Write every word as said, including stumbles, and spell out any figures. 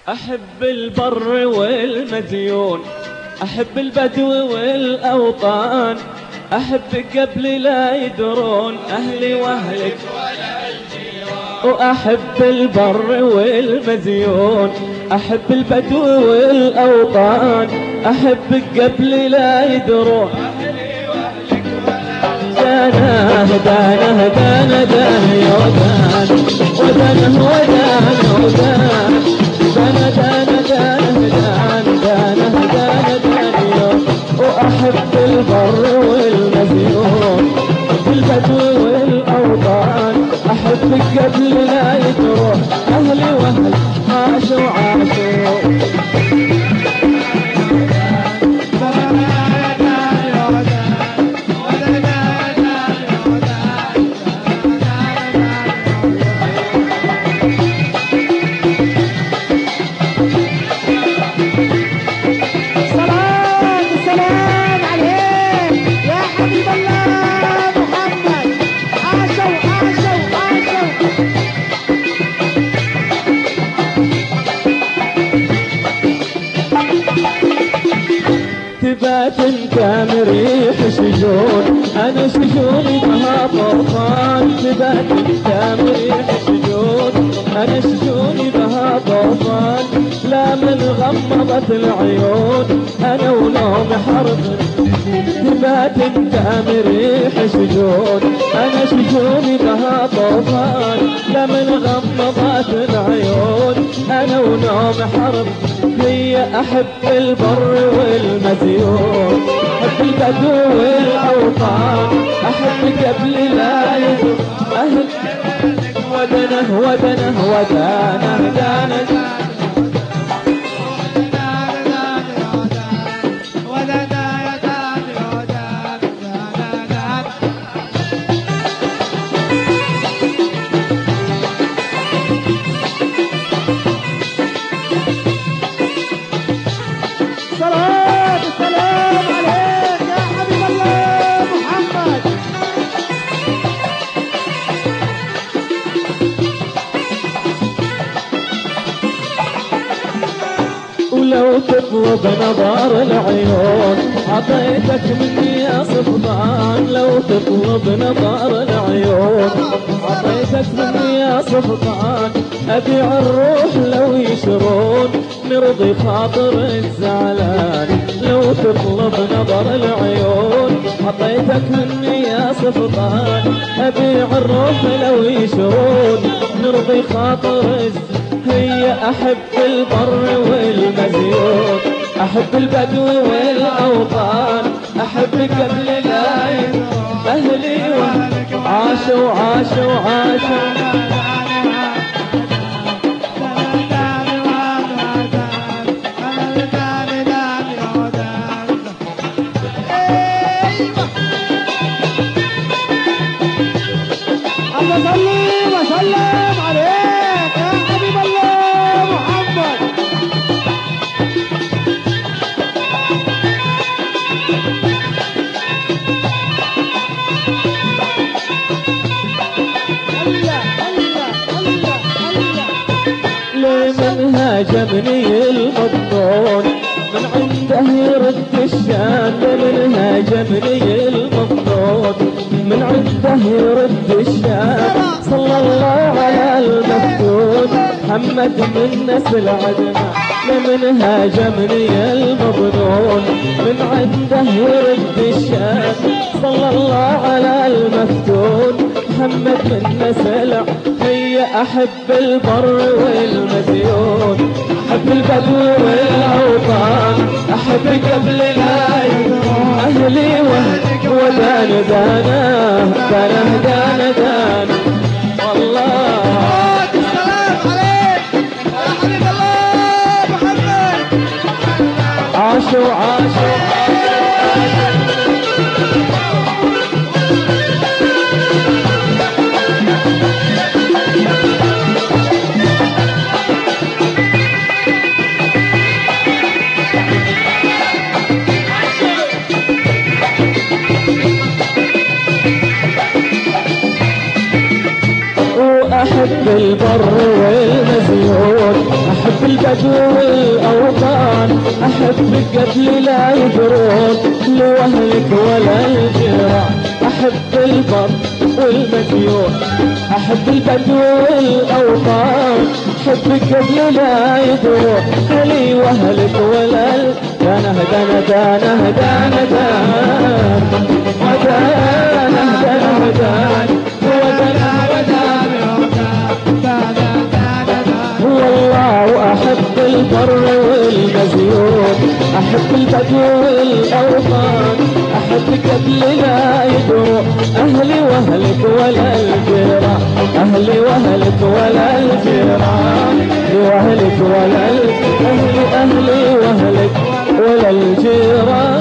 أحب البر والمديون، أحب البدو والأوطان، أحب قبل لا يدرون أهلي وأهلك وأحب البر والمديون، أحب البدو والأوطان، أحب قبل لا يدرون أهلي وأهلك دانه دانه دانه دانه يا ودان ودانه ودانه ودانه دانه دانه دانه دانه دانه دانه دانه وأحب البر والمديون البدو والأوطان، أحبك قبل لا يدرون أهلي وأهل عاشوا عاشوا تبات كامل ريح شجون، أنا شجوني بها طوفان، تبات كامل ريح شجون، أنا شجوني بها طوفان، لا من غمضت العيون أنا ونوم حرب، تبات كامل ريح شجون، أنا شجوني بها طوفان، لا من غمضت العيون أنا ونوم حرب، هي أحب البر والمديون، أحب البدو والأوطان، أحب قبل لا يدرون أهل ودنه ودنه ودانه دانه لو تطلب نظر العيون عطيتك مني يا صفطان، لو تطلب نظر العيون عطيتك مني يا صفطان، أبيع الروح لو يشرون نرضي خاطر الزعلان، لو تطلب نظر العيون عطيتك مني يا صفطان، أبيع الروح لو يشرون نرضي خاطر الزعلان، هي أحب البر والمديون، أحب البدو والأوطان، أحب قبل لا يدرون أهلي وأهلك عاشوا عاشوا عاشوا من هاجمني المضمون من عنده يرد الشان، من هاجمني المضمون من عنده يرد الشان، صلى الله على المفتون محمد من نسل عدنان، من هاجمني المضمون من عنده يرد الشان، صلى الله على المفتون محمد من نسل عدنان، هي أحب البر والمديون، أحب البدو والأوطان، أحب قبل لا يدرون أهلي وأهلك ودان دانا دانا دانا دانا والله السلام عليك يا حبيب الله محمد عاشوا عاشوا أحب البر والمزيون، أحب البدو والأوطان، أحبك قبل لا يدرون لوهلك ولا الجيران. أحب البر والمديون، أحب البدو والأوطان، أحبك قبل لا يدرون لي وهلك ولا ال... دانا دانا دانا دانا دانا ودانا دانا ودانا والله أحب البر والمزيون، أحب البدو والأوطان، أحبك قبل لا يدروا أهلي وأهلك ولا الجيران، أهلي وأهلك ولا الجيران، وأهلك ولا أهلي أهلي وأهلك ولا الجيران.